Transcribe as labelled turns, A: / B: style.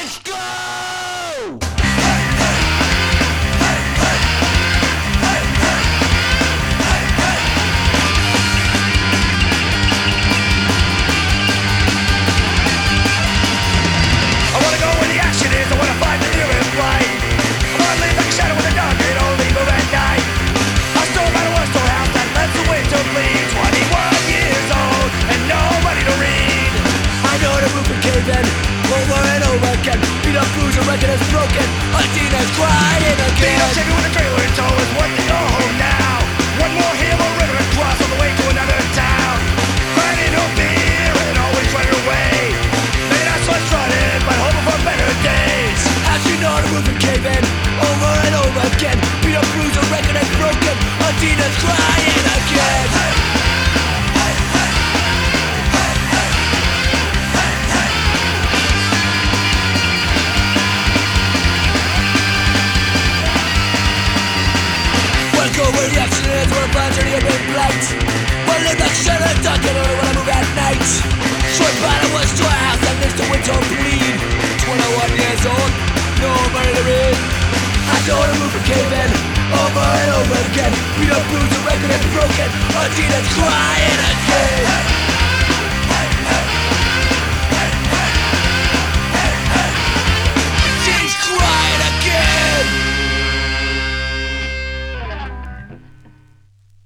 A: Let's go!
B: I wanna go where the action is, I wanna find the nearest light. I wanna live like a shadow in the dark and only move at night. I stole my one storehouse that led the way to bleed. 21 years old and nobody to read.
A: I know the roof and cave in over and over again. Beat up blues, a record is broken. A teenager's crying
B: Beat
A: again.
B: up Chevy with a trailer in tow is what they go home now. One more hill or river and cross on the way to another town. Grinding no beer and always running away. Maybe not so strutted, but hoping for better days.
A: As you know the roof and cave in over and over again. Beat up blues, a record is broken. A teenager's crying again. Go where the action is, where the plans are near in blight. But live like shadow in the dark, and only when I move at night. Short battle was to a house that next to winter bleed. 21 years old, nobody to read. I told him move and cave in, over and over again. Beat up blues, the record is broken. A teenager's crying again.